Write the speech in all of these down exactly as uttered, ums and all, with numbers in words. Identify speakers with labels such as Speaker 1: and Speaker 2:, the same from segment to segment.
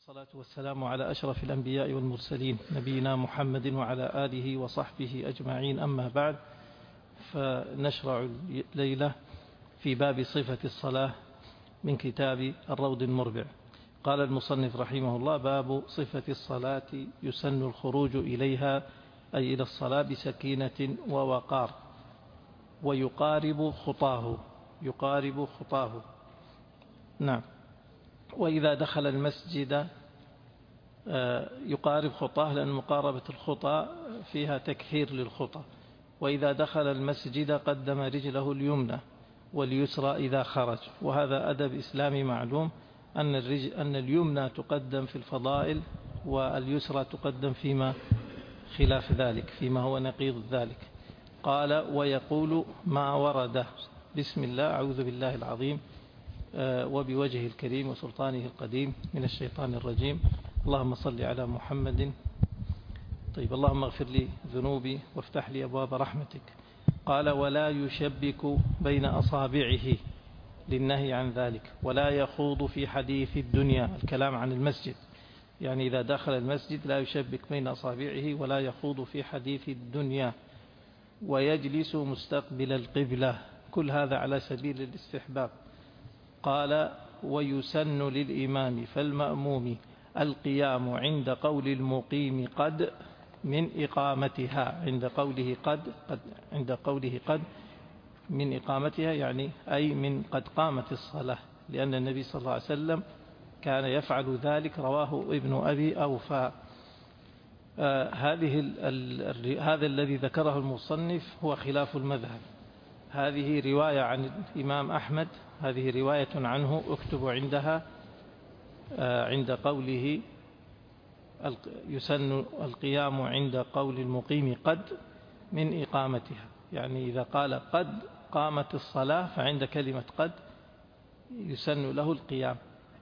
Speaker 1: والصلاة والسلام على أشرف الأنبياء والمرسلين نبينا محمد وعلى آله وصحبه أجمعين، أما بعد، فنشرع الليلة في باب صفة الصلاة من كتاب الروض المربع. قال المصنف رحمه الله: باب صفة الصلاة يسن الخروج إليها، أي إلى الصلاة، بسكينة ووقار، ويقارب خطاه يقارب خطاه نعم. وإذا دخل المسجد يقارب خطاه، لأن مقاربة الخطى فيها تكثير للخطى. وإذا دخل المسجد قدم رجله اليمنى واليسرى إذا خرج، وهذا أدب إسلامي معلوم، أن, الرجل أن اليمنى تقدم في الفضائل واليسرى تقدم فيما خلاف ذلك، فيما هو نقيض ذلك. قال: ويقول ما ورد: بسم الله، أعوذ بالله العظيم وبوجهه الكريم وسلطانه القديم من الشيطان الرجيم، اللهم صل على محمد. طيب، اللهم اغفر لي ذنوبي وافتح لي أبواب رحمتك. قال: ولا يشبك بين أصابعه، للنهي عن ذلك. ولا يخوض في حديث الدنيا، الكلام عن المسجد، يعني إذا دخل المسجد لا يشبك بين أصابعه ولا يخوض في حديث الدنيا. ويجلس مستقبل القبلة، كل هذا على سبيل الاستحباب. قال: ويسن للإمام فالمأموم القيام عند قول المقيم قد من إقامتها، عند قوله قد, قد عند قوله قد من إقامتها، يعني أي من قد قامت الصلاة، لأن النبي صلى الله عليه وسلم كان يفعل ذلك، رواه ابن أبي أوفى. آه هذه ال ال هذا الذي ذكره المصنف هو خلاف المذهب. هذه رواية عن الإمام أحمد، هذه رواية عنه اكتب عندها آه عند قوله يسن القيام عند قول المقيم قد من إقامتها، يعني إذا قال قد قامت الصلاة فعند كلمة قد يسن له القيام.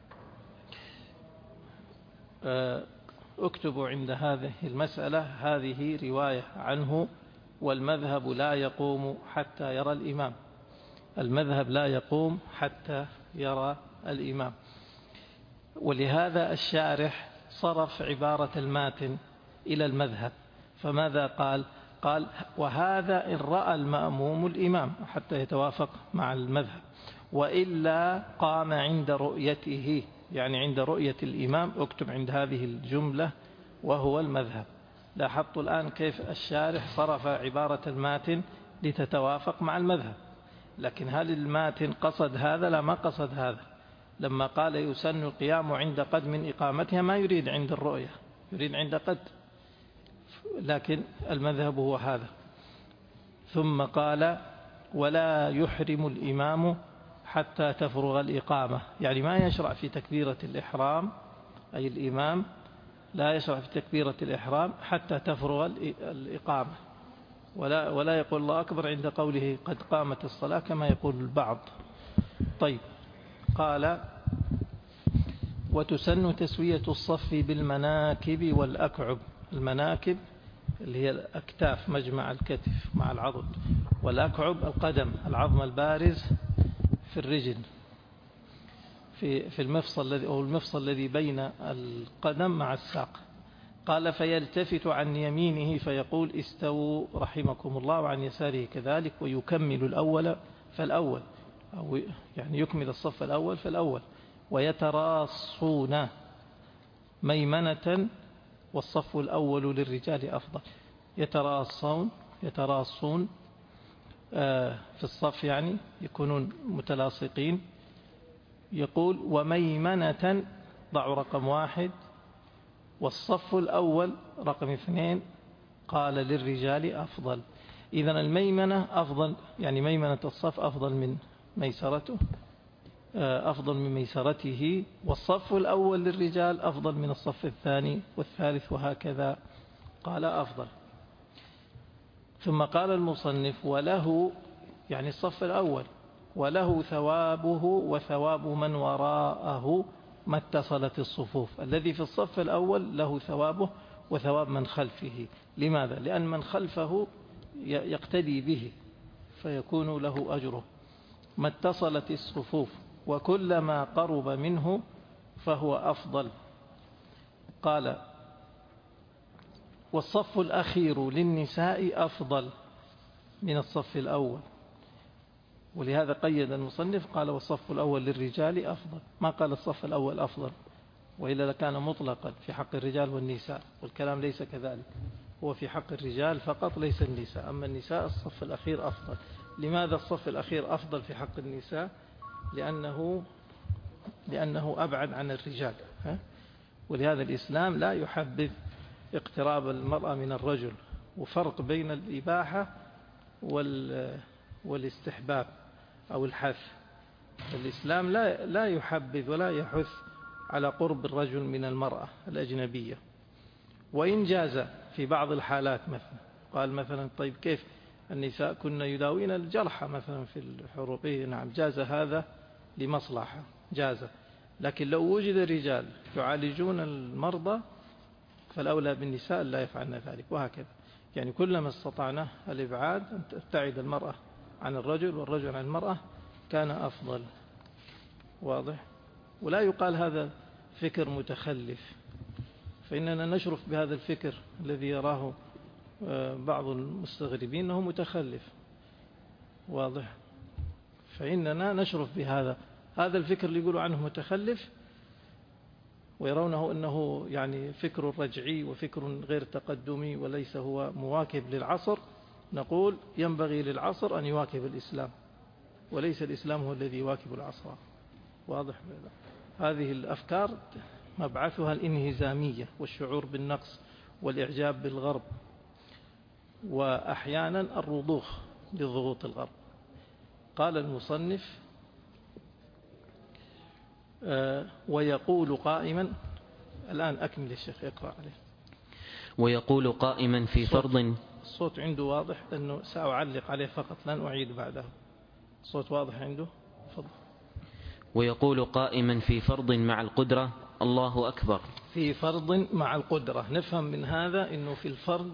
Speaker 1: آه اكتب عند هذه المسألة هذه رواية عنه، والمذهب لا يقوم حتى يرى الإمام، المذهب لا يقوم حتى يرى الإمام. ولهذا الشارح صرف عبارة الماتن إلى المذهب، فماذا قال؟ قال: وهذا إن رأى المأموم الإمام، حتى يتوافق مع المذهب، وإلا قام عند رؤيته، يعني عند رؤية الإمام. اكتب عند هذه الجملة وهو المذهب. لاحظت الآن كيف الشارح صرف عبارة الماتن لتتوافق مع المذهب، لكن هل الماتن قصد هذا؟ لا، ما قصد هذا. لما قال يسن القيام عند قد من إقامتها ما يريد عند الرؤية، يريد عند قد، لكن المذهب هو هذا. ثم قال: ولا يحرم الإمام حتى تفرغ الإقامة، يعني ما يشرع في تكبيرة الإحرام، أي الإمام لا يشرع في تكبيرة الإحرام حتى تفرغ الإقامة، ولا, ولا يقول الله أكبر عند قوله قد قامت الصلاة كما يقول البعض. طيب، قال: وتسن تسوية الصف بالمناكب والأكعب. المناكب اللي هي الأكتاف، مجمع الكتف مع العضد، والأكعب القدم، العظم البارز في الرجل، في في المفصل الذي أو المفصل الذي بين القدم مع الساق. قال: فيلتفت عن يمينه فيقول استووا رحمكم الله، وعن يساره كذلك، ويكمل الأول فالأول، أو يعني يكمل الصف الأول فالأول. ويتراصون ميمنة، والصف الأول للرجال أفضل. يتراصون يتراصون في الصف، يعني يكونون متلاصقين. يقول: وميمنة، ضعوا رقم واحد، والصف الأول رقم اثنين، قال للرجال أفضل. إذن الميمنة أفضل، يعني ميمنة الصف أفضل من ميسرته، أفضل من ميسرته، والصف الأول للرجال أفضل من الصف الثاني والثالث، وهكذا قال أفضل. ثم قال المصنف: وله، يعني الصف الأول، وله ثوابه وثواب من وراءه ما اتصلت الصفوف. الذي في الصف الأول له ثوابه وثواب من خلفه. لماذا؟ لأن من خلفه يقتدي به فيكون له أجره. ما اتصلت الصفوف، وكلما قرب منه فهو أفضل. قال والصف الأخير للنساء أفضل من الصف الأول، ولهذا قيد المصنف قال والصف الأول للرجال أفضل، ما قال الصف الأول أفضل، وإلا لكان مطلقا في حق الرجال والنساء، والكلام ليس كذلك، هو في حق الرجال فقط ليس النساء، أما النساء الصف الأخير أفضل. لماذا الصف الأخير أفضل في حق النساء؟ لأنه لأنه أبعد عن الرجال، ولهذا الإسلام لا يحبذ اقتراب المرأة من الرجل، وفرق بين الإباحة والاستحباب أو الحث. الإسلام لا لا يحبذ ولا يحث على قرب الرجل من المرأة الأجنبية، وإن جاز في بعض الحالات، مثلا قال مثلا طيب كيف النساء كنا يداوين الجرحى مثلا في الحروب، نعم جاز هذا لمصلحة جاز، لكن لو وجد رجال يعالجون المرضى فالأولى بالنساء لا يفعلن ذلك، وهكذا. يعني كلما استطعنا الإبعاد أن تبتعد المرأة عن الرجل والرجل عن المرأة كان أفضل. واضح؟ ولا يقال هذا فكر متخلف، فإننا نشرف بهذا الفكر الذي يراه بعض المستغربين أنه متخلف. واضح؟ فإننا نشرف بهذا هذا الفكر اللي يقولوا عنه متخلف ويرونه أنه يعني فكر رجعي وفكر غير تقدمي وليس هو مواكب للعصر، نقول ينبغي للعصر أن يواكب الإسلام، وليس الإسلام هو الذي يواكب العصر. واضح؟ هذه الأفكار مبعثها الانهزامية والشعور بالنقص والإعجاب بالغرب، وأحيانا الرضوخ لضغوط الغرب. قال المصنف آه ويقول قائما، الآن أكمل الشيخ اقرأ عليه.
Speaker 2: ويقول قائما في فرض،
Speaker 1: الصوت عنده واضح لأنه سأعلق عليه فقط لن أعيد بعده. الصوت واضح عنده؟ فضل.
Speaker 2: ويقول قائما في فرض مع القدرة الله أكبر.
Speaker 1: في فرض مع القدرة، نفهم من هذا أنه في الفرض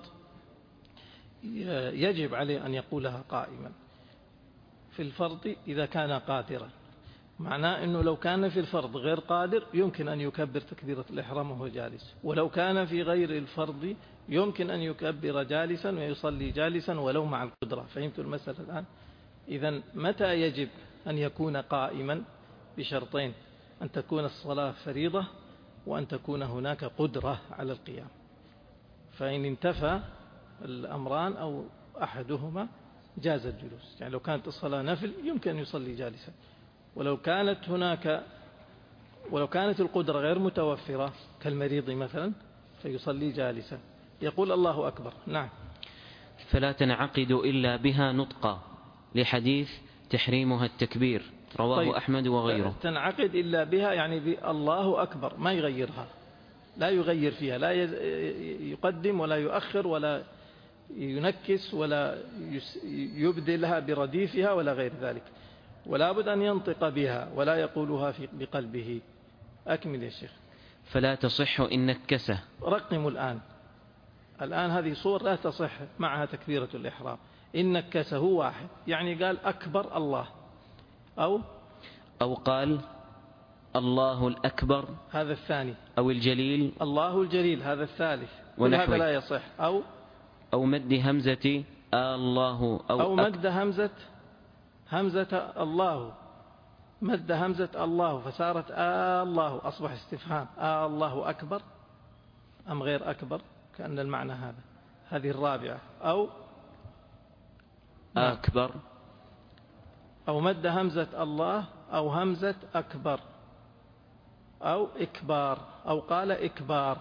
Speaker 1: يجب عليه أن يقولها قائما في الفرض إذا كان قادرا، معناه أنه لو كان في الفرض غير قادر يمكن أن يكبر تكبيرة الإحرام وهو جالس، ولو كان في غير الفرض يمكن أن يكبر جالسا ويصلي جالسا ولو مع القدرة. فهمت المسألة الآن؟ إذن متى يجب أن يكون قائما؟ بشرطين: أن تكون الصلاة فريضة، وأن تكون هناك قدرة على القيام. فإن انتفى الأمران أو أحدهما جاز الجلوس. يعني لو كانت الصلاة نفل يمكن أن يصلي جالسا، ولو كانت هناك ولو كانت القدرة غير متوفرة كالمريض مثلا فيصلي جالسا. يقول الله أكبر. نعم.
Speaker 2: فلا تنعقد إلا بها نطقا، لحديث تحريمها التكبير، رواه طيب. أحمد وغيره.
Speaker 1: تنعقد إلا بها يعني بالله أكبر، ما يغيرها، لا يغير فيها، لا يقدم ولا يؤخر ولا ينكس ولا يبدلها برديفها ولا غير ذلك، ولا بد أن ينطق بها ولا يقولها في بقلبه. أكمل يا شيخ.
Speaker 2: فلا تصح إن نكسه.
Speaker 1: رقموا الآن الآن هذه صور لا تصح معها تكبيرة الإحرام. إن نكسه واحد، يعني قال أكبر الله، أو
Speaker 2: أو قال الله الأكبر،
Speaker 1: هذا الثاني،
Speaker 2: أو الجليل،
Speaker 1: الله الجليل، هذا الثالث، وهذا لا يصح. أو
Speaker 2: أو مد همزة آه الله، أو,
Speaker 1: أو مد همزة همزة الله، مد همزة الله فصارت آه الله، أصبح استفهام. آه الله أكبر أم غير أكبر، كأن المعنى هذا. هذه الرابعة. أو
Speaker 2: أكبر،
Speaker 1: أو مد همزة الله أو همزة أكبر، أو إكبار، أو قال إكبار.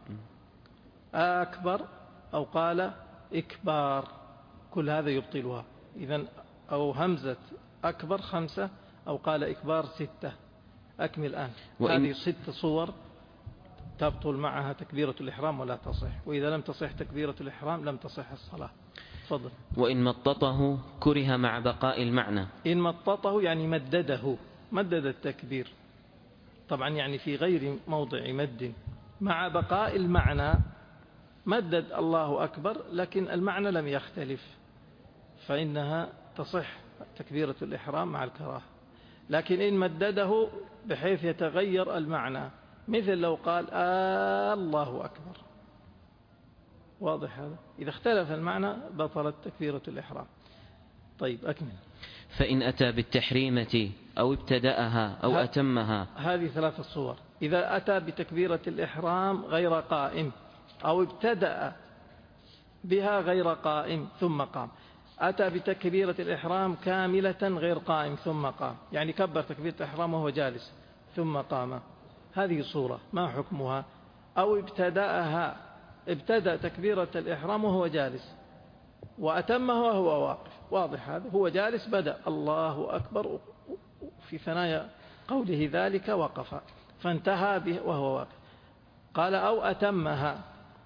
Speaker 1: أكبر أو قال إكبار، كل هذا يبطلها. إذن أو همزة أكبر خمسة، أو قال إكبار ستة. أكمل الآن. هذه ست صور تبطل معها تكبيرة الإحرام ولا تصح، وإذا لم تصح تكبيرة الإحرام لم تصح الصلاة. تفضل.
Speaker 2: وإن مططه كره مع بقاء المعنى.
Speaker 1: إن مططه يعني مدده، مدد التكبير طبعا، يعني في غير موضع مد، مع بقاء المعنى. مدد الله أكبر لكن المعنى لم يختلف، فإنها تصح تكبيرة الإحرام مع الكراهة. لكن إن مدده بحيث يتغير المعنى مثل لو قال آه الله أكبر. واضح هذا؟ إذا اختلف المعنى بطلت تكبيرة الإحرام. طيب أكمل.
Speaker 2: فإن أتى بالتحريمة أو ابتدأها أو أتمها.
Speaker 1: هذه ثلاثة صور. إذا أتى بتكبيرة الإحرام غير قائم، أو ابتدأ بها غير قائم ثم قام. أتى بتكبيرة الإحرام كاملة غير قائم ثم قام، يعني كبر تكبيرة الإحرام وهو جالس ثم قام، هذه صورة ما حكمها؟ أو ابتدأها، ابتدأ تكبيرة الإحرام وهو جالس وأتمه وهو واقف. واضح هذا؟ هو جالس بدأ الله أكبر، في ثنايا قوله ذلك وقف فانتهى به وهو واقف. قال أو أتمها،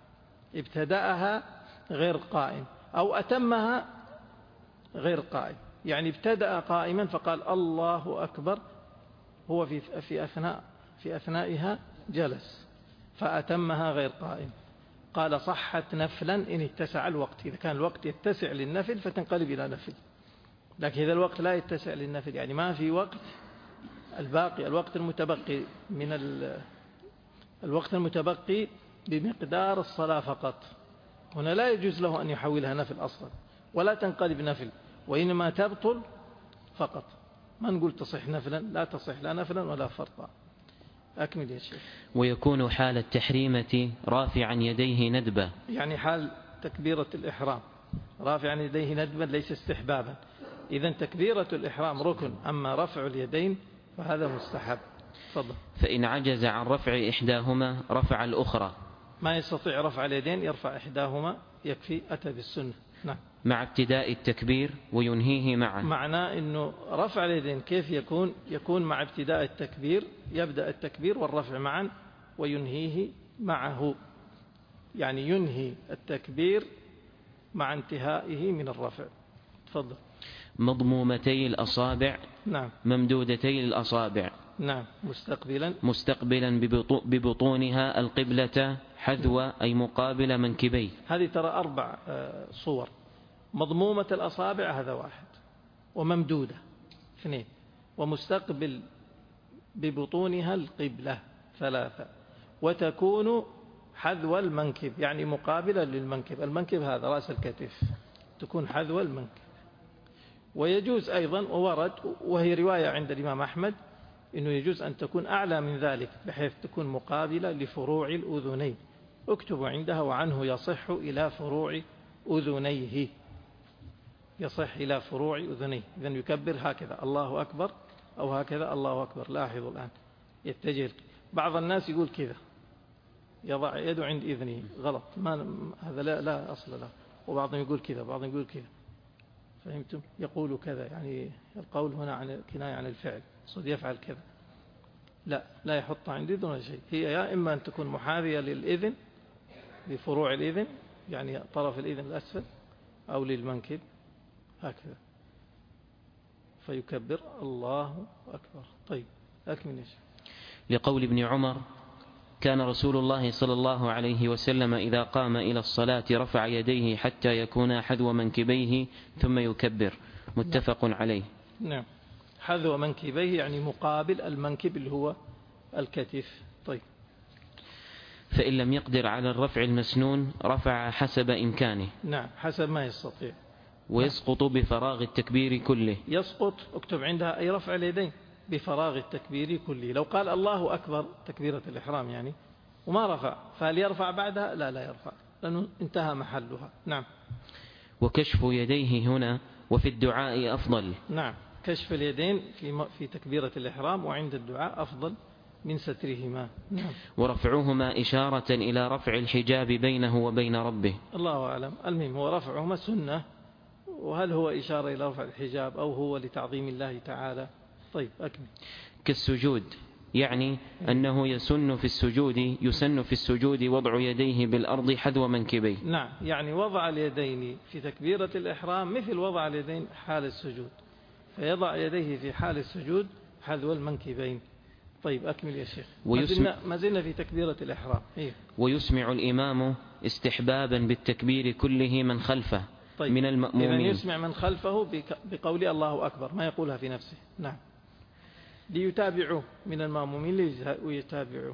Speaker 1: ابتدأها غير قائم، أو أتمها غير قائم، يعني ابتدأ قائما فقال الله أكبر، هو في في أثناء في أثنائها جلس فأتمها غير قائم. قال صحت نفلا إن اتسع الوقت. إذا كان الوقت يتسع للنفل فتنقلب إلى نفل، لكن إذا الوقت لا يتسع للنفل، يعني ما في وقت، الباقي الوقت المتبقي من الوقت المتبقي بمقدار الصلاة فقط، هنا لا يجوز له أن يحولها نفل أصلا ولا تنقلب نفل، وإنما تبطل فقط. ما نقول تصح نفلا، لا تصح لا نفلا ولا فرضا. أكمل يا شيخ.
Speaker 2: ويكون حال التحريمة رافعا يديه ندبة،
Speaker 1: يعني حال تكبيرة الإحرام رافعا يديه ندبا ليس استحبابا. إذن تكبيرة الإحرام ركن، أما رفع اليدين فهذا مستحب. فضل.
Speaker 2: فإن عجز عن رفع إحداهما رفع الأخرى.
Speaker 1: ما يستطيع رفع اليدين يرفع إحداهما يكفي، أتى بالسنة. نعم.
Speaker 2: مع ابتداء التكبير وينهيه معا.
Speaker 1: معناه أنه رفع اليدين كيف يكون؟ يكون مع ابتداء التكبير، يبدأ التكبير والرفع معا وينهيه معه، يعني ينهي التكبير مع انتهائه من الرفع. تفضل.
Speaker 2: مضمومتي الأصابع.
Speaker 1: نعم.
Speaker 2: ممدودتي الأصابع.
Speaker 1: نعم. مستقبلا
Speaker 2: مستقبلا ببطونها القبلة حذو أي مقابل منكبيه.
Speaker 1: هذه ترى أربع صور. مضمومة الأصابع هذا واحد، وممدودة اثنين، ومستقبل ببطونها القبلة ثلاثة، وتكون حذو المنكب يعني مقابلا للمنكب. المنكب هذا رأس الكتف، تكون حذو المنكب. ويجوز أيضا، وورد وهي رواية عند الإمام أحمد، إنه يجوز أن تكون أعلى من ذلك بحيث تكون مقابلة لفروع الأذنين. اكتبوا عندها وعنه يصح إلى فروع أذنيه، يصح إلى فروع أذنيه. إذن يكبر هكذا الله أكبر، أو هكذا الله أكبر. لاحظوا الآن يتجه. بعض الناس يقول كذا، يضع يده عند إذنه، غلط، ما هذا لا, لا أصل له. وبعضهم يقول كذا، بعضهم يقول كذا، فهمتم؟ يقول كذا، يعني القول هنا عن كناية عن الفعل، صد يفعل كذا، لا لا يحط عند إذن ولا شيء. هي يا إما أن تكون محاذية للإذن بفروع الإذن، يعني طرف الإذن الأسفل، أو للمنكب هكذا، فيكبر الله أكبر. طيب أكمل يا شيخ.
Speaker 2: لقول ابن عمر كان رسول الله صلى الله عليه وسلم إذا قام إلى الصلاة رفع يديه حتى يكون حذو منكبيه ثم يكبر. متفق عليه.
Speaker 1: نعم. حذو منكبيه يعني مقابل المنكب اللي هو الكتف. طيب.
Speaker 2: فإن لم يقدر على الرفع المسنون رفع حسب إمكانه.
Speaker 1: نعم، حسب ما يستطيع.
Speaker 2: ويسقط بفراغ التكبير كله.
Speaker 1: يسقط، اكتب عندها أي رفع اليدين بفراغ التكبير كله. لو قال الله أكبر تكبيرة الإحرام يعني وما رفع، فهل يرفع بعدها؟ لا لا يرفع، لأنه انتهى محلها. نعم.
Speaker 2: وكشف يديه هنا وفي الدعاء أفضل.
Speaker 1: نعم، كشف اليدين في في تكبيرة الإحرام وعند الدعاء أفضل من سترهما. نعم.
Speaker 2: ورفعهما إشارة إلى رفع الحجاب بينه وبين ربه.
Speaker 1: الله أعلم. المهم هو رفعهما سنة، وهل هو إشارة إلى رفع الحجاب أو هو لتعظيم الله تعالى؟ طيب أكمل.
Speaker 2: كالسجود، يعني أنه يسن في السجود يسن في السجود وضع يديه بالأرض حذو منكبيه.
Speaker 1: نعم، يعني وضع اليدين في تكبيرة الإحرام مثل وضع اليدين حال السجود، فيضع يديه في حال السجود حذو المنكبين. طيب أكمل يا شيخ. ويسمع ما زلنا في تكبيرة الإحرام. إيه؟
Speaker 2: ويسمع الإمام استحبابا بالتكبير كله من خلفه.
Speaker 1: طيب.
Speaker 2: من المأمومين.
Speaker 1: إذن يسمع من خلفه بقول الله أكبر، ما يقولها في نفسه. نعم، ليتابعوه من المأمومين ليتابعوه.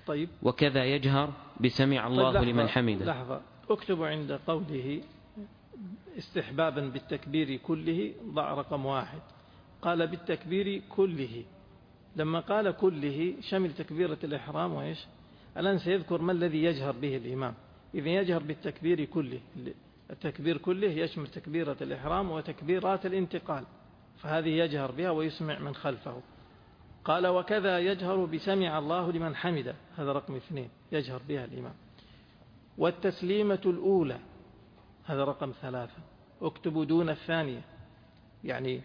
Speaker 1: طيب.
Speaker 2: وكذا يجهر بسمع الله
Speaker 1: طيب
Speaker 2: لمن حمده.
Speaker 1: لحظة، اكتبوا عند قوله استحبابا بالتكبير كله ضع رقم واحد. قال بالتكبير كله، لما قال كله شمل تكبيرة الإحرام وإيش؟ الآن سيذكر ما الذي يجهر به الإمام. إذن يجهر بالتكبير كله، التكبير كله يشمل تكبيرة الإحرام وتكبيرات الانتقال، فهذه يجهر بها ويسمع من خلفه. قال وكذا يجهر بسمع الله لمن حمده، هذا رقم اثنين يجهر بها الإمام. والتسليمة الأولى هذا رقم ثلاثة، اكتبوا دون الثانية. يعني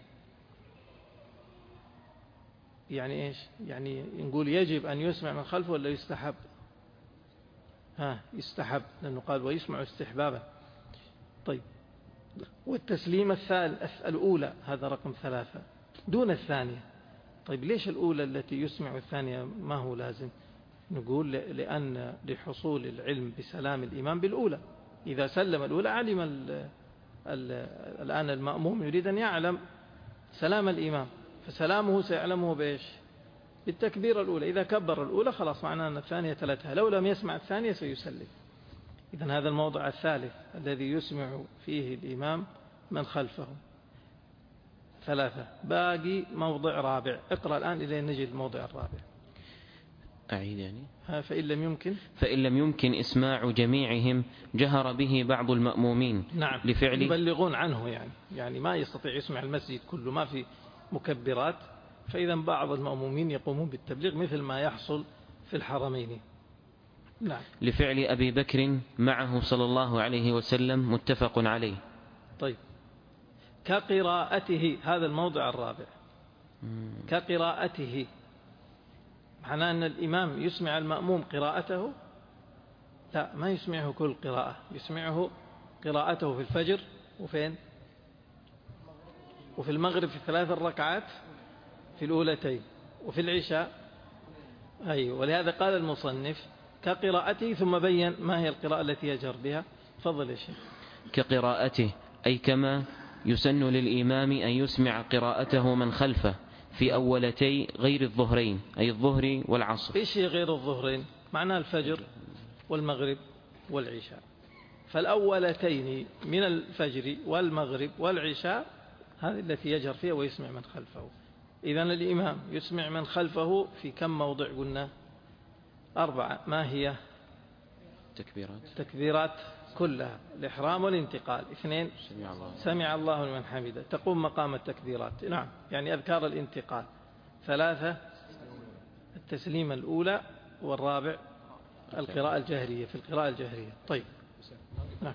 Speaker 1: يعني إيش؟ يعني نقول يجب أن يسمع من خلفه ولا يستحب؟ ها يستحب، لأنه قال ويسمع استحبابا. طيب، والتسليمة الأولى هذا رقم ثلاثة دون الثانية. طيب ليش الأولى التي يسمع الثانية ما هو لازم؟ نقول لأن لحصول العلم بسلام الإمام بالأولى، إذا سلم الأولى علم ال ال الآن المأموم يريد أن يعلم سلام الإمام، فسلامه سيعلمه بإيش؟ بالتكبير الأولى. إذا كبر الأولى خلاص معناه أن الثانية تلتها، لو لم يسمع الثانية سيسلم. إذن هذا الموضع الثالث الذي يسمع فيه الإمام من خلفه. ثلاثة، باقي موضع رابع. اقرأ الآن إلى نجي الموضع الرابع.
Speaker 2: أعيد يعني.
Speaker 1: فإن لم يمكن
Speaker 2: فإن لم يمكن إسماع جميعهم جهر به بعض المأمومين.
Speaker 1: نعم،
Speaker 2: لفعل
Speaker 1: يبلغون عنه، يعني يعني ما يستطيع يسمع المسجد كله، ما في مكبرات، فإذا بعض المأمومين يقومون بالتبليغ مثل ما يحصل في الحرمين. نعم.
Speaker 2: لفعل أبي بكر معه صلى الله عليه وسلم، متفق عليه.
Speaker 1: طيب، كقراءته هذا الموضع الرابع. كقراءته معناه أن الإمام يسمع المأموم قراءته؟ لا، ما يسمعه كل قراءة، يسمعه قراءته في الفجر وفين؟ وفي المغرب في ثلاث الركعات في الأولتين، وفي العشاء. أي، ولهذا قال المصنف كقراءته، ثم بين ما هي القراءة التي يجهر بها. تفضل يا شيخ.
Speaker 2: كقراءته أي كما يسن للإمام أن يسمع قراءته من خلفه في أولتي غير الظهرين، أي الظهر والعصر.
Speaker 1: إيش هي غير الظهرين؟ معناه الفجر والمغرب والعشاء. فالأولتين من الفجر والمغرب والعشاء هذه التي يجهر فيها ويسمع من خلفه. إذن الإمام يسمع من خلفه في كم موضع قلنا؟ أربعة. ما هي؟
Speaker 2: تكبيرات
Speaker 1: تكبيرات كلها، الإحرام والانتقال. اثنين،
Speaker 2: سمع الله,
Speaker 1: سمع الله لمن حمده، تقوم مقام التكبيرات. نعم، يعني أذكار الانتقال. ثلاثة، التسليمة الأولى. والرابع القراءة الجهرية، في القراءة الجهرية. طيب. نعم.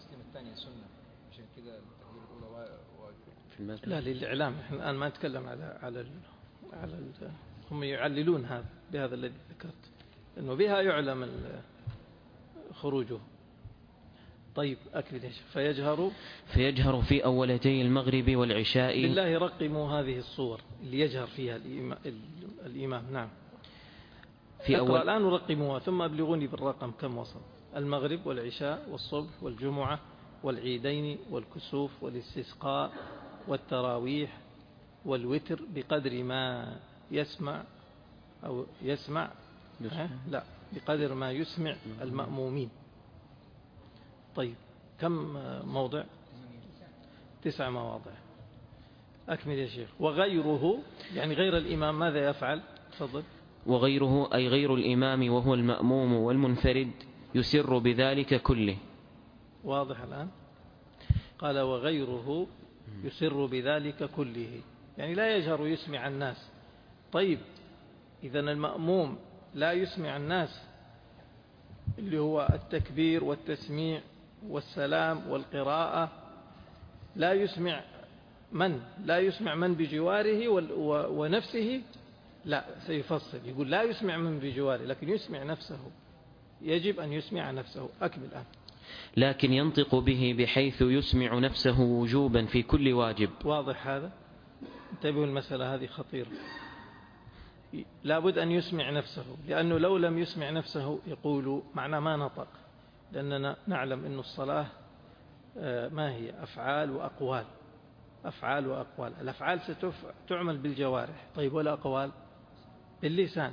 Speaker 1: لا، للإعلام. احنا الآن ما نتكلم على على ال على ال هم يعللون هذا بهذا الذي ذكرت، إنه بها يعلم خروجه. طيب أكمل يا شيخ. فيجهر
Speaker 2: فيجهر في أولتي المغرب والعشاء.
Speaker 1: بالله رقموا هذه الصور اللي يجهر فيها الإمام. نعم. في أول الآن رقموها ثم أبلغوني بالرقم كم وصل. المغرب والعشاء والصبح والجمعة والعيدين والكسوف والاستسقاء والتراويح والوتر بقدر ما يسمع أو يسمع لا بقدر ما يسمع المأمومين. طيب، كم موضع؟ تسع مواضع. أكمل يا شيخ. وغيره يعني غير الإمام ماذا يفعل؟ تفضل.
Speaker 2: وغيره أي غير الإمام وهو المأموم والمنفرد يسر بذلك كله.
Speaker 1: واضح الآن؟ قال وغيره يسر بذلك كله، يعني لا يجهر يسمع الناس. طيب، إذن المأموم لا يسمع الناس اللي هو التكبير والتسميع والسلام والقراءة، لا يسمع من؟ لا يسمع من بجواره ونفسه؟ لا، سيفصل يقول لا يسمع من بجواره لكن يسمع نفسه، يجب أن يسمع نفسه. أكمل الآن.
Speaker 2: لكن ينطق به بحيث يسمع نفسه وجوبا في كل واجب.
Speaker 1: واضح هذا؟ انتبهوا، المسألة هذه خطيرة. لابد أن يسمع نفسه، لأنه لو لم يسمع نفسه يقول معنى ما نطق، لأننا نعلم أن الصلاة ما هي؟ أفعال وأقوال. أفعال وأقوال. الأفعال ستعمل بالجوارح، طيب والأقوال باللسان.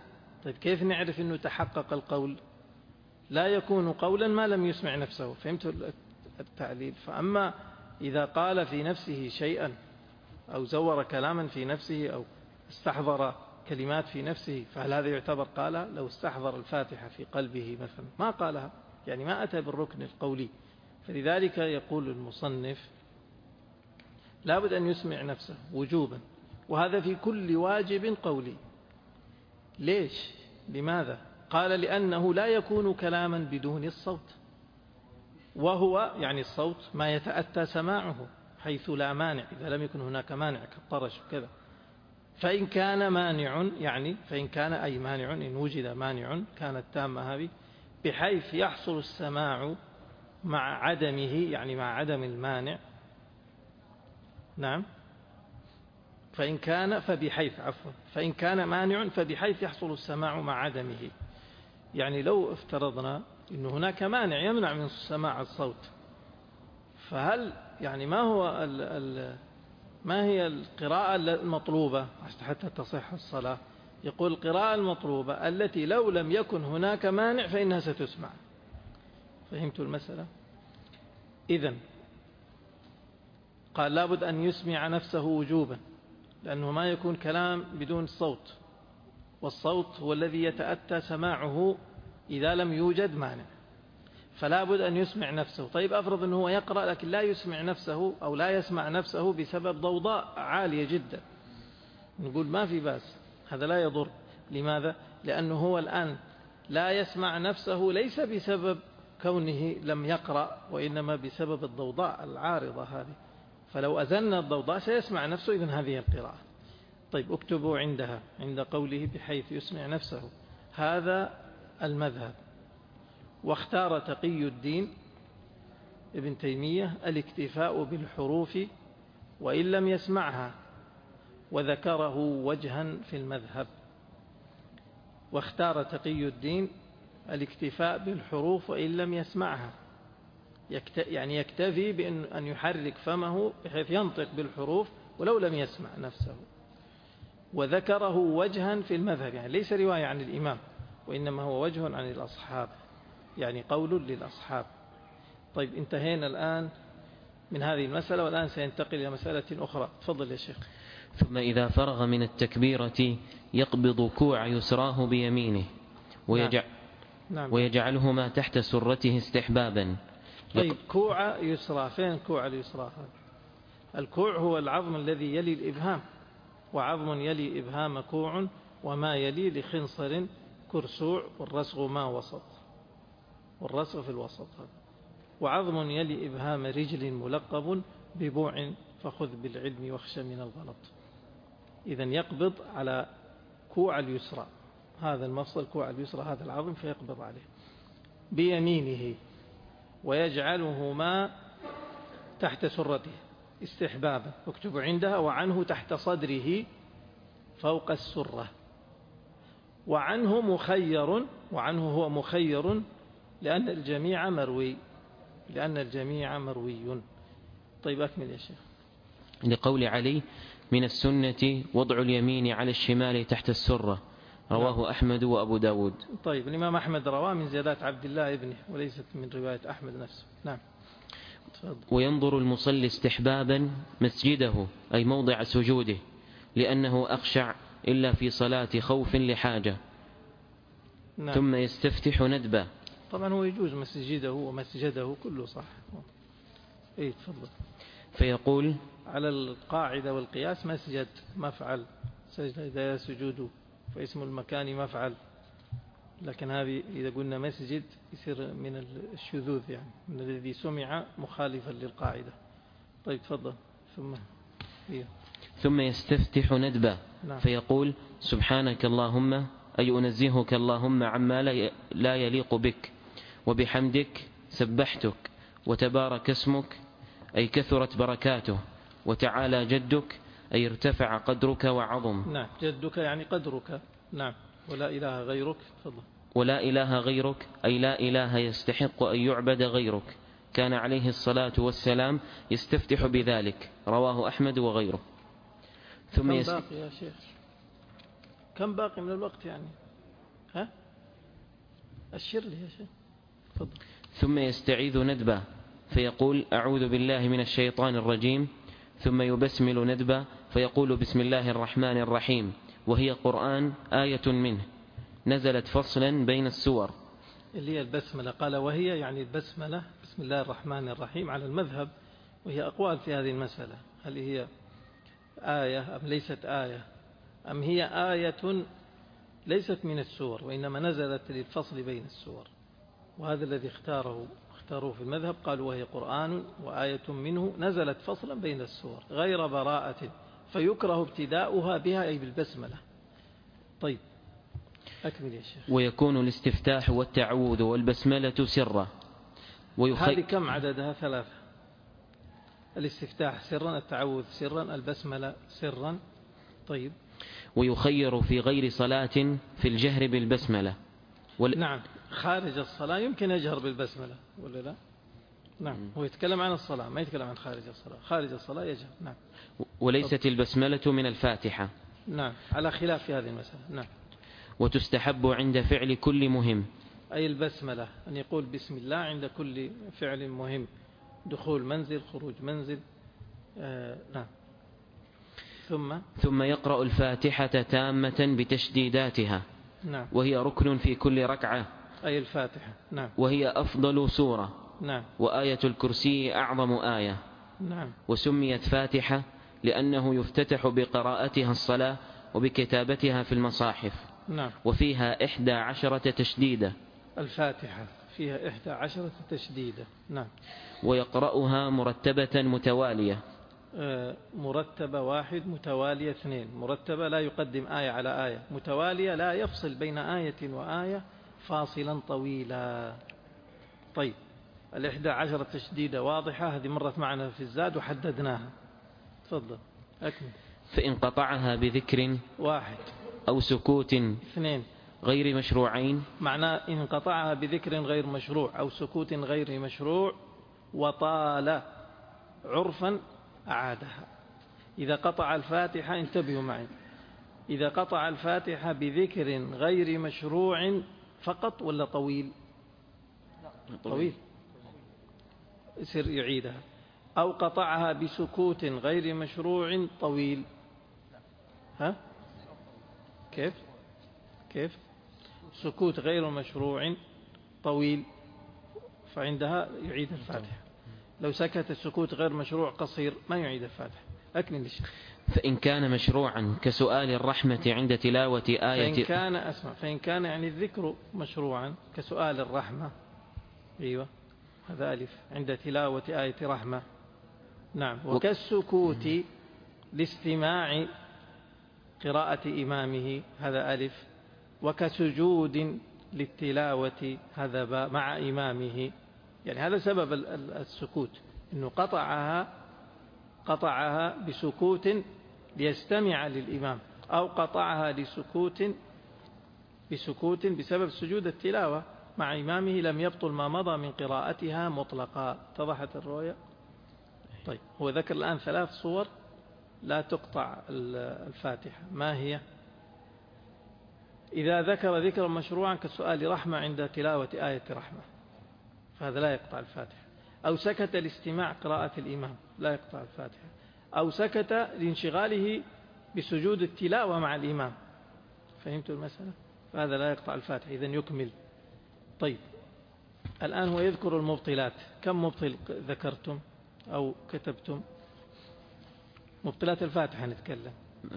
Speaker 1: طيب كيف نعرف أنه تحقق القول؟ لا يكون قولا ما لم يسمع نفسه. فهمت التعليل؟ فأما إذا قال في نفسه شيئا أو زور كلاما في نفسه أو استحضر كلمات في نفسه، فهل هذا يعتبر قال؟ لو استحضر الفاتحة في قلبه مثلا ما قالها، يعني ما أتى بالركن القولي. فلذلك يقول المصنف لابد أن يسمع نفسه وجوبا، وهذا في كل واجب قولي. ليش؟ لماذا؟ قال لأنه لا يكون كلاما بدون الصوت، وهو يعني الصوت ما يتأتى سماعه حيث لا مانع، إذا لم يكن هناك مانع كالطرش وكذا. فإن كان مانع، يعني فإن كان أي مانع، إن وجد مانع كانت تامة هذه بحيث يحصل السماع مع عدمه، يعني مع عدم المانع. نعم. فإن كان فبحيث عفوا فإن كان مانع فبحيث يحصل السماع مع عدمه. يعني لو افترضنا أن هناك مانع يمنع من سماع الصوت، فهل يعني ما هو ال ال ما هي القراءة المطلوبة حتى تصح الصلاة؟ يقول القراءة المطلوبة التي لو لم يكن هناك مانع فإنها ستسمع. فهمت المسألة؟ إذن قال لابد أن يسمع نفسه وجوبا، لأنه ما يكون كلام بدون صوت، والصوت هو الذي يتأتى سماعه إذا لم يوجد مانع، فلا بد أن يسمع نفسه. طيب أفرض أنه هو يقرأ لكن لا يسمع نفسه أو لا يسمع نفسه بسبب ضوضاء عالية جدا، نقول ما في بأس، هذا لا يضر. لماذا؟ لأنه هو الآن لا يسمع نفسه ليس بسبب كونه لم يقرأ، وإنما بسبب الضوضاء العارضة هذه، فلو أزلنا الضوضاء سيسمع نفسه. إذن هذه القراءة. طيب اكتبوا عندها عند قوله بحيث يسمع نفسه، هذا المذهب. واختار تقي الدين ابن تيمية الاكتفاء بالحروف وإن لم يسمعها، وذكره وجها في المذهب. واختار تقي الدين الاكتفاء بالحروف وإن لم يسمعها، يعني يكتفي بأن يحرك فمه بحيث ينطق بالحروف ولو لم يسمع نفسه. وذكره وجها في المذهب، يعني ليس رواية عن الإمام، وإنما هو وجه عن الأصحاب، يعني قول للأصحاب. طيب انتهينا الآن من هذه المسألة، والآن سينتقل إلى مسألة أخرى. تفضل يا شيخ.
Speaker 2: ثم إذا فرغ من التكبيرة يقبض كوع يسراه بيمينه ويجع
Speaker 1: نعم.
Speaker 2: ويجعلهما تحت سرته استحبابا.
Speaker 1: طيب كوع يسرى، فين كوع اليسرى هذا؟ الكوع هو العظم الذي يلي الإبهام، وعظم يلي إبهام كوع، وما يلي لخنصر كرسوع، والرسغ ما وسط، والرسغ في الوسط هذا. وعظم يلي إبهام رجل ملقب ببوع، فخذ بالعلم واخشى من الغلط. إذن يقبض على كوع اليسرى، هذا المفصل كوع اليسرى، هذا العظم، فيقبض عليه بيمينه ويجعلهما تحت سرته استحبابا. اكتب عندها وعنه تحت صدره فوق السرة. وعنه مخير، وعنه هو مخير لأن الجميع مروي، لأن الجميع مروي. طيب أكمل يا شيخ.
Speaker 2: لقول علي من السنة وضع اليمين على الشمال تحت السرة، رواه نعم. أحمد وأبو داود.
Speaker 1: طيب الإمام أحمد رواه من زيادات عبد الله ابنه، وليست من رواية أحمد نفسه. نعم. تفضل.
Speaker 2: وينظر المصلي استحبابا مسجده، أي موضع سجوده، لأنه أخشع إلا في صلاة خوف لحاجة. نعم. ثم يستفتح ندبا.
Speaker 1: طبعا هو يجوز مسجده ومسجده كله صح. ايه تفضل.
Speaker 2: فيقول
Speaker 1: على القاعدة والقياس مسجد مفعل، سجد إذا سجود، فاسم المكان مفعل، لكن هذه إذا قلنا مسجد يصير من الشذوذ، يعني من الذي سمع مخالفا للقاعدة. طيب تفضل. ثم إيه.
Speaker 2: ثم يستفتح ندبا. نعم. فيقول سبحانك اللهم، أي أنزهك اللهم عما لا يليق بك، وبحمدك سبحتك، وتبارك اسمك، أي كثرت بركاته، وتعالى جدك، أي ارتفع قدرك وعظم.
Speaker 1: نعم. جدك يعني قدرك. نعم. ولا إله غيرك. تفضل.
Speaker 2: ولا إله غيرك، أي لا إله يستحق أن يعبد غيرك، كان عليه الصلاة والسلام يستفتح بذلك، رواه أحمد وغيره. ثم
Speaker 1: كم
Speaker 2: يس...
Speaker 1: باقي يا شيخ؟ كم باقي من الوقت يعني؟ ها أشر لي يا شيخ تفضل.
Speaker 2: ثم يستعيذ ندبة فيقول أعوذ بالله من الشيطان الرجيم، ثم يبسمل ندبة فيقول بسم الله الرحمن الرحيم، وهي قرآن آية منه نزلت فصلا بين السور.
Speaker 1: اللي هي البسملة قال وهي يعني البسملة بسم الله الرحمن الرحيم على المذهب، وهي أقوال في هذه المسألة، هل هي آية أم ليست آية، أم هي آية ليست من السور وإنما نزلت للفصل بين السور. وهذا الذي اختاره اختاروه في المذهب، قالوا وهي قرآن وآية منه نزلت فصلا بين السور غير براءة، فيكره ابتداؤها بها أي بالبسملة. طيب أكمل يا شيخ.
Speaker 2: ويكون الاستفتاح والتعوذ والبسملة سرا.
Speaker 1: ويخي... هذه كم عددها؟ ثلاثة. الاستفتاح سرا، التعوذ سرا، البسملة سرا. طيب.
Speaker 2: ويخير في غير صلاة في الجهر بالبسملة
Speaker 1: وال... نعم خارج الصلاة يمكن يجهر بالبسملة ولا لا؟ نعم هو يتكلم عن الصلاة ما يتكلم عن خارج الصلاة. خارج الصلاة يجهر. نعم.
Speaker 2: وليست طب. البسملة من الفاتحة.
Speaker 1: نعم على خلاف في هذه المسألة. نعم.
Speaker 2: وتستحب عند فعل كل مهم،
Speaker 1: أي البسملة أن يقول بسم الله عند كل فعل مهم، دخول منزل، خروج منزل. آه نعم. ثم
Speaker 2: ثم يقرأ الفاتحة تامة بتشديداتها.
Speaker 1: نعم.
Speaker 2: وهي ركن في كل ركعة،
Speaker 1: أي الفاتحة. نعم.
Speaker 2: وهي أفضل سورة.
Speaker 1: نعم.
Speaker 2: وآية الكرسي أعظم آية.
Speaker 1: نعم.
Speaker 2: وسميت فاتحة لأنه يفتتح بقراءتها الصلاة وبكتابتها في المصاحف.
Speaker 1: نعم.
Speaker 2: وفيها إحدى عشرة تشديدة.
Speaker 1: الفاتحة فيها إحدى عشرة تشديدة. نعم.
Speaker 2: ويقرأها مرتبة متوالية.
Speaker 1: آه مرتبة واحد، متوالية اثنين. مرتبة لا يقدم آية على آية، متوالية لا يفصل بين آية وآية فاصلا طويلا. طيب الإحدى عشرة تشديدة واضحة، هذه مرت معنا في الزاد وحددناها. تفضل أكمل.
Speaker 2: فإن قطعها بذكر
Speaker 1: واحد
Speaker 2: أو سكوت
Speaker 1: اثنين
Speaker 2: غير مشروعين،
Speaker 1: معناه إن قطعها بذكر غير مشروع أو سكوت غير مشروع وطال عرفا أعادها. إذا قطع الفاتحة، انتبهوا معي، إذا قطع الفاتحة بذكر غير مشروع فقط ولا طويل؟ طويل يصير يعيدها. أو قطعها بسكوت غير مشروع طويل، ها كيف كيف سكوت غير مشروع طويل، فعندها يعيد الفاتحة. لو سكت السكوت غير مشروع قصير ما يعيد الفاتحة. أكمل الشيخ.
Speaker 2: فإن كان مشروعا كسؤال الرحمة عند تلاوة آية،
Speaker 1: فإن كان أسمع فإن كان يعني الذكر مشروعا كسؤال الرحمة، أيوة هذا ألف، عند تلاوة آية رحمة. نعم. وكالسكوت لاستماع قراءة إمامه، هذا ألف. وكسجود للتلاوة، هذا باء مع إمامه. يعني هذا سبب السكوت، إنه قطعها قطعها بسكوت ليستمع للإمام، أو قطعها لسكوت بسكوت بسبب سجود التلاوة مع إمامه لم يبطل ما مضى من قراءتها مطلقا. اتضحت الرؤية؟ طيب هو ذكر الآن ثلاث صور لا تقطع الفاتحة. ما هي؟ إذا ذكر ذكرا مشروعا كسؤال رحمة عند تلاوة آية رحمة، فهذا لا يقطع الفاتحة. أو سكت لاستماع قراءة الإمام، لا يقطع الفاتحة. أو سكت لانشغاله بسجود التلاوة مع الإمام. فهمتوا المسألة؟ فهذا لا يقطع الفاتحة. إذن يكمل. طيب الآن هو يذكر المبطلات. كم مبطل ذكرتم أو كتبتم؟ مبطلات الفاتحة نتكلم.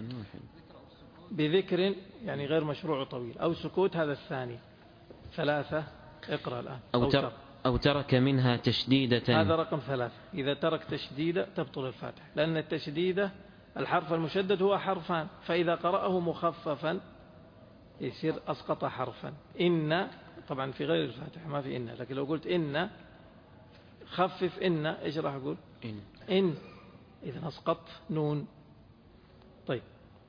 Speaker 1: بذكر يعني غير مشروع طويل، أو سكوت هذا الثاني. ثلاثة. اقرأ الآن.
Speaker 2: أو, أو, تر أو ترك منها تشديدة،
Speaker 1: هذا رقم ثلاثة. إذا ترك تشديدة تبطل الفاتحة، لأن التشديدة الحرف المشدد هو حرفان، فإذا قرأه مخففا يصير أسقط حرفا. إن طبعا في غير الفاتحة ما في إن، لكن لو قلت إن خفف إن إيش راح أقول؟
Speaker 2: إن,
Speaker 1: إن. إذا أسقط نون. طيب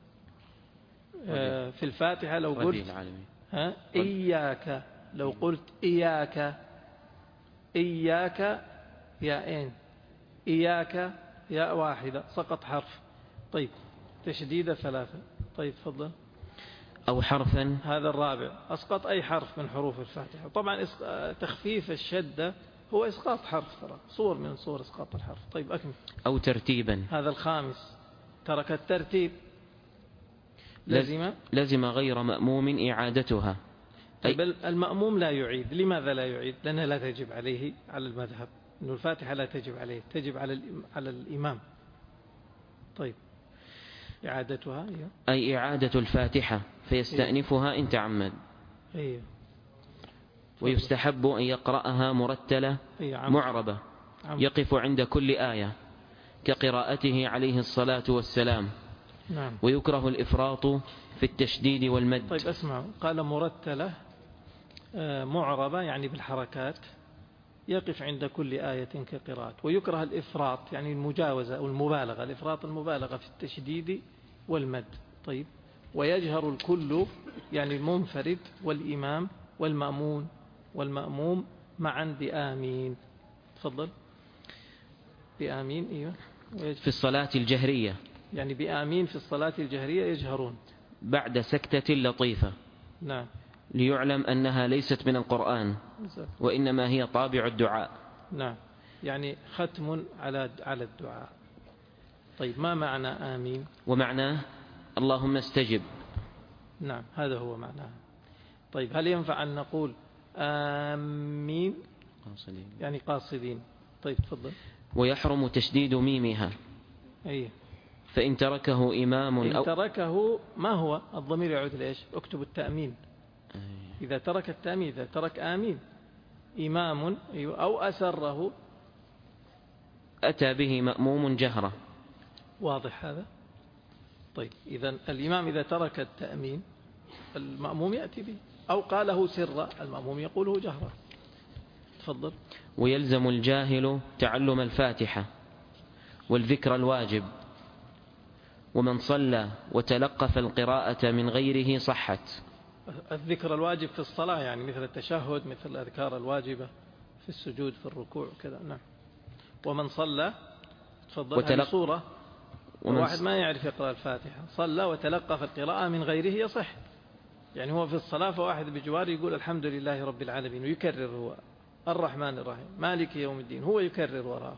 Speaker 1: آه في الفاتحة لو قلت ها إياك، لو قلت إياك إياك ياءين، إياك ياء واحدة، سقط حرف. طيب تشديد ثلاثة. طيب تفضل.
Speaker 2: أو حرفا.
Speaker 1: هذا الرابع، أسقط أي حرف من حروف الفاتحة. طبعا تخفيف الشدة هو إسقاط حرف، ترى صور من صور إسقاط الحرف. طيب أكمل.
Speaker 2: أو ترتيبا.
Speaker 1: هذا الخامس، ترك الترتيب لزم
Speaker 2: لزم غير مأموم إعادتها.
Speaker 1: طيب المأموم لا يعيد. لماذا لا يعيد؟ لأنها لا تجب عليه على المذهب، أنه الفاتحة لا تجب عليه، تجب على على الإمام. طيب إعادتها أيوه.
Speaker 2: أي إعادة الفاتحة فيستأنفها إن تعمد.
Speaker 1: أيوه.
Speaker 2: ويستحب أن يقرأها مرتلة معربة يقف عند كل آية كقراءته عليه الصلاة والسلام.
Speaker 1: نعم.
Speaker 2: ويكره الإفراط في التشديد والمد.
Speaker 1: طيب اسمعوا، قال مرتلة معربة يعني بالحركات يقف عند كل آية كقراءة. ويكره الإفراط يعني المجاوزة أو المبالغة، الإفراط المبالغة في التشديد والمد. طيب ويجهر الكل يعني المنفرد والإمام والمأمون والمأموم معا بآمين. تفضل. بآمين أيوه.
Speaker 2: في الصلاة الجهرية
Speaker 1: يعني بآمين في الصلاة الجهرية يجهرون
Speaker 2: بعد سكتة لطيفة.
Speaker 1: نعم.
Speaker 2: ليعلم أنها ليست من القرآن وإنما هي طابع الدعاء.
Speaker 1: نعم، يعني ختم على على الدعاء. طيب ما معنى آمين؟
Speaker 2: ومعناه اللهم استجب.
Speaker 1: نعم هذا هو معناه. طيب هل ينفع أن نقول آمين
Speaker 2: قاصدين
Speaker 1: يعني قاصدين؟ طيب تفضل.
Speaker 2: ويحرم تشديد ميمها.
Speaker 1: أيه.
Speaker 2: فإن تركه إمام
Speaker 1: إن
Speaker 2: أو
Speaker 1: تركه ما هو الضمير يعود لإيش؟ اكتب التأمين.
Speaker 2: أيه.
Speaker 1: إذا ترك التأمين، إذا ترك آمين إمام أو أسره
Speaker 2: أتى به مأموم جهرة.
Speaker 1: واضح هذا؟ طيب إذا الإمام إذا ترك التأمين المأموم يأتي به، أو قاله سرا المأموم يقوله جهرا. تفضل.
Speaker 2: ويلزم الجاهل تعلم الفاتحة والذكر الواجب، ومن صلى وتلقف القراءة من غيره صحت.
Speaker 1: الذكر الواجب في الصلاة يعني مثل التشهد، مثل الأذكار الواجبة في السجود في الركوع كذا. نعم. ومن صلى تفضل.
Speaker 2: وتلق...
Speaker 1: هذه صورة. واحد ما يعرف يقرأ الفاتحة صلى وتلقف القراءة من غيره يصح. يعني هو في الصلاة فواحد بجواره يقول الحمد لله رب العالمين ويكرر هو الرحمن الرحيم مالك يوم الدين، هو يكرر وراءه،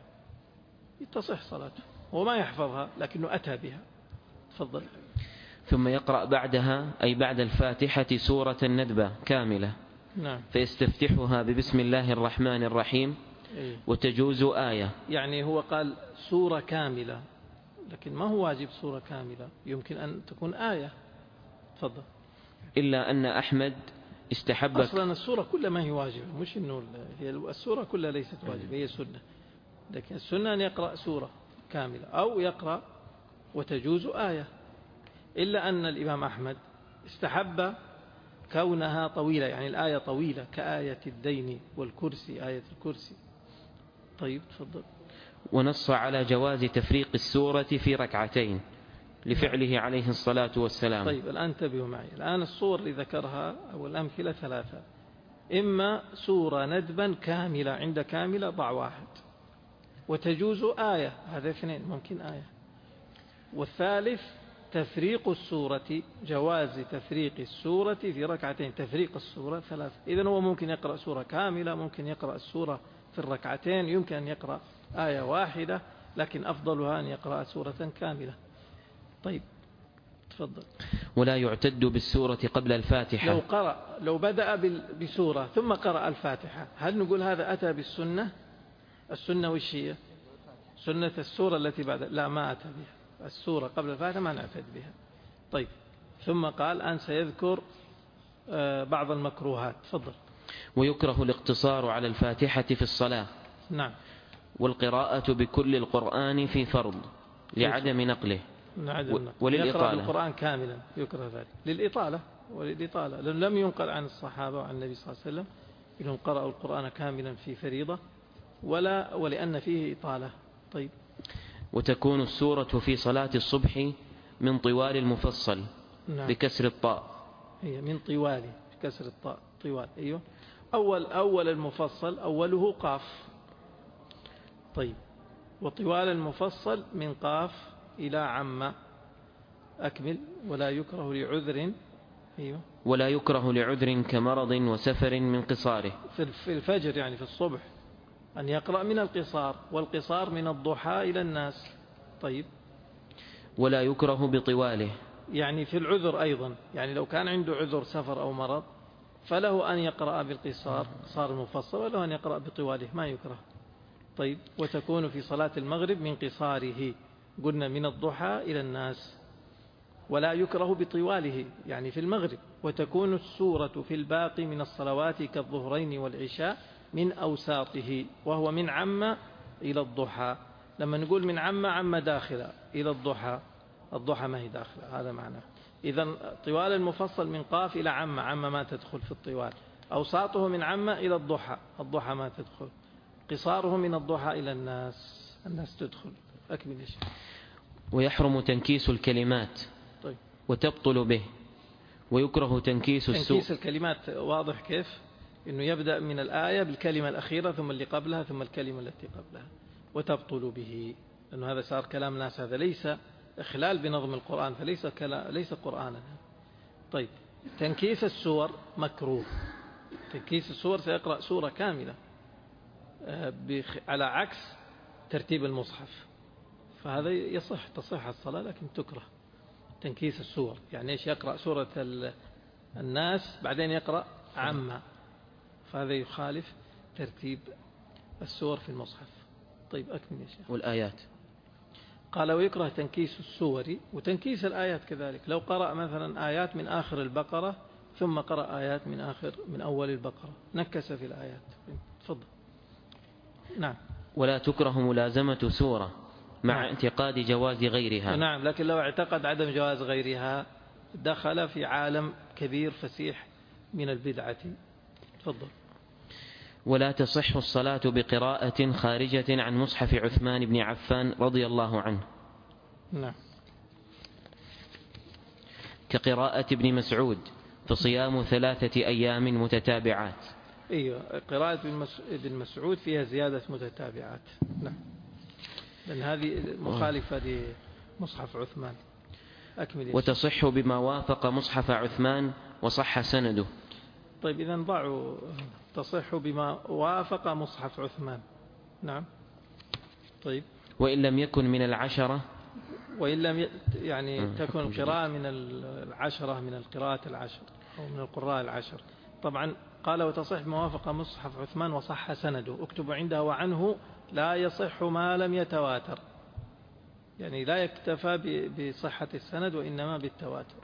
Speaker 1: تصح صلاته. هو ما يحفظها لكنه أتى بها. تفضل.
Speaker 2: ثم يقرأ بعدها أي بعد الفاتحة سورة الندبة كاملة.
Speaker 1: نعم.
Speaker 2: فيستفتحها ببسم الله الرحمن الرحيم.
Speaker 1: إيه؟
Speaker 2: وتجوز آية.
Speaker 1: يعني هو قال سورة كاملة، لكن ما هو واجب سورة كاملة، يمكن أن تكون آية. تفضل.
Speaker 2: إلا أن أحمد استحب.
Speaker 1: أصلا السورة كلها ما هي واجبة، مش إنه هي السورة كلها ليست واجبة، هي سنة. لكن السنة أن يقرأ سورة كاملة أو يقرأ وتجوز آية. إلا أن الإمام أحمد استحب كونها طويلة، يعني الآية طويلة كآية الدين والكرسي، آية الكرسي. طيب تفضل.
Speaker 2: ونص على جواز تفريق السورة في ركعتين لفعله عليه الصلاة والسلام.
Speaker 1: طيب الآن انتبهوا معي، الآن الصور اللي ذكرها أو الأمثلة ثلاثة: إما سورة ندبا كاملة، عند كاملة ضع واحد، وتجوز آية، هذا اثنين ممكن آية. والثالث تفريق السورة، جواز تفريق السورة في ركعتين، تفريق السورة ثلاثة. إذن هو ممكن يقرأ سورة كاملة، ممكن يقرأ السورة في الركعتين، يمكن أن يقرأ آية واحدة، لكن أفضلها أن يقرأ سورة كاملة. طيب تفضل.
Speaker 2: ولا يعتد بالسورة قبل الفاتحة.
Speaker 1: لو قرأ لو بدأ بسورة ثم قرأ الفاتحة، هل نقول هذا أتى بالسنة؟ السنة وش هي؟ سنة السورة التي بعد، لا ما أتى بها. السورة قبل الفاتحة ما نعتد بها. طيب ثم قال أن سيذكر بعض المكروهات. تفضل.
Speaker 2: ويكره الاقتصار على الفاتحة في الصلاة.
Speaker 1: نعم.
Speaker 2: والقراءة بكل القرآن في فرض لعدم نقله.
Speaker 1: نعم.
Speaker 2: وللإطالة.
Speaker 1: يقرأ القرآن كاملا يكره ذلك للإطالة وللإطالة، لأن لم ينقل عن الصحابة وعن النبي صلى الله عليه وسلم إنهم قرأوا القرآن كاملا في فريضة، ولا ولأن فيه إطالة. طيب.
Speaker 2: وتكون السورة في صلاة الصبح من طوال المفصل. نعم. بكسر الطاء.
Speaker 1: هي من طوال بكسر الطاء طوال. أيوه. أول أول المفصل أوله قاف. طيب. وطوال المفصل من قاف إلى عم. أكمل. ولا يكره لعذر أيوة.
Speaker 2: ولا يكره لعذر كمرض وسفر من قصاره.
Speaker 1: في الفجر يعني في الصبح أن يقرأ من القصار، والقصار من الضحى إلى الناس. طيب.
Speaker 2: ولا يكره بطواله،
Speaker 1: يعني في العذر أيضا، يعني لو كان عنده عذر سفر أو مرض فله أن يقرأ بالقصار قصار المفصل، وله أن يقرأ بطواله ما يكره. طيب. وتكون في صلاة المغرب من قصاره، قلنا من الضحى إلى الناس. ولا يكره بطواله يعني في المغرب. وتكون السورة في الباقي من الصلوات كالظهرين والعشاء من أوساطه، وهو من عم إلى الضحى. لما نقول من عم عم داخلة إلى الضحى، الضحى ما هي داخلة، هذا معناه. إذن طوال المفصل من قاف إلى عم، عم ما تدخل في الطوال. أوساطه من عم إلى الضحى، الضحى ما تدخل. قصاره من الضحى إلى الناس، الناس تدخل. أكمل يا شيخ.
Speaker 2: ويحرم تنكيس الكلمات.
Speaker 1: طيب.
Speaker 2: وتبطل به. ويكره تنكيس السوء.
Speaker 1: تنكيس الكلمات واضح كيف؟ إنه يبدأ من الآية بالكلمة الأخيرة ثم اللي قبلها ثم الكلمة التي قبلها. وتبطل به، لأنه هذا صار كلام ناس، هذا ليس إخلال بنظم القرآن، فليس كلام، ليس قرآنا. طيب. تنكيس السور مكروه. تنكيس السور سيقرأ سورة كاملة على عكس ترتيب المصحف، فهذا يصح، تصح الصلاة لكن تكره تنكيس السور. يعني إيش؟ يقرأ سورة الناس بعدين يقرأ عامة، فهذا يخالف ترتيب السور في المصحف. طيب أكمل يا شيخ.
Speaker 2: والآيات
Speaker 1: قال ويكره تنكيس السور وتنكيس الآيات كذلك. لو قرأ مثلا آيات من آخر البقرة ثم قرأ آيات من آخر من أول البقرة نكس في الآيات. تفضل. نعم.
Speaker 2: ولا تكره ملازمة سورة مع
Speaker 1: نعم.
Speaker 2: اعتقاد جواز غيرها.
Speaker 1: نعم، لكن لو اعتقد عدم جواز غيرها دخل في عالم كبير فسيح من البدعة. تفضل.
Speaker 2: ولا تصح الصلاة بقراءة خارجة عن مصحف عثمان بن عفان رضي الله عنه.
Speaker 1: نعم.
Speaker 2: كقراءة ابن مسعود فصيام ثلاثة أيام متتابعات.
Speaker 1: أيوة، قراءة ابن مسعود فيها زيادة متتابعات. نعم، لأن هذه مخالفة لمصحف عثمان. أكمل.
Speaker 2: وتصح بما وافق مصحف عثمان وصح سنده.
Speaker 1: طيب، إذن ضعوا تصح بما وافق مصحف عثمان. نعم. طيب.
Speaker 2: وإن لم يكن من العشرة،
Speaker 1: وإن لم يعني تكن القراءة من العشرة، من القراءة العشر أو من القراء العشر. طبعا قال وتصح بما وافق مصحف عثمان وصح سنده. اكتب عنده وعنه لا يصح ما لم يتواتر، يعني لا يكتفى بصحة السند وإنما بالتواتر.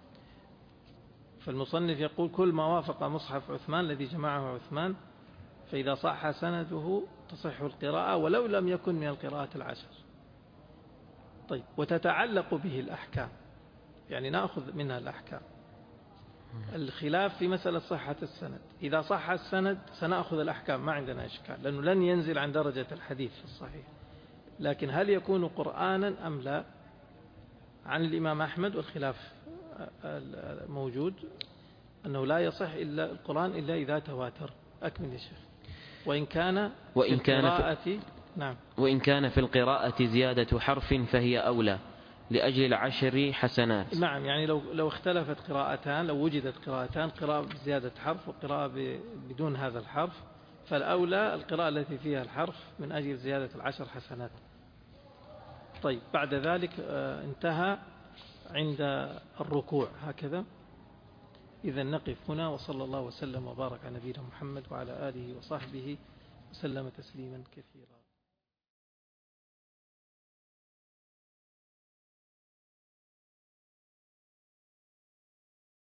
Speaker 1: فالمصنف يقول كل ما وافق مصحف عثمان الذي جمعه عثمان فإذا صح سنده تصح القراءة ولو لم يكن من القراءة العشر. طيب، وتتعلق به الأحكام، يعني نأخذ منها الأحكام. الخلاف في مسألة صحة السند، إذا صح السند سنأخذ الأحكام، ما عندنا إشكال، لأنه لن ينزل عن درجة الحديث في الصحيح. لكن هل يكون قرآنا أم لا؟ عن الإمام أحمد والخلاف موجود أنه لا يصح إلا القرآن إلا إذا تواتر. أكمل يا شيخ. وإن كان
Speaker 2: وإن
Speaker 1: في
Speaker 2: كان
Speaker 1: القراءة
Speaker 2: في
Speaker 1: نعم
Speaker 2: وإن كان في القراءة زيادة حرف فهي أولى لأجل العشر حسنات.
Speaker 1: نعم، يعني لو لو اختلفت قراءتان، لو وجدت قراءتان، قراءة بزيادة حرف وقراءة بدون هذا الحرف، فالأولى القراءة التي فيها الحرف من أجل زيادة العشر حسنات. طيب، بعد ذلك انتهى عند الركوع هكذا. إذا نقف هنا، وصلى الله وسلم وبارك على نبينا محمد وعلى آله وصحبه وسلم تسليما كثيرا.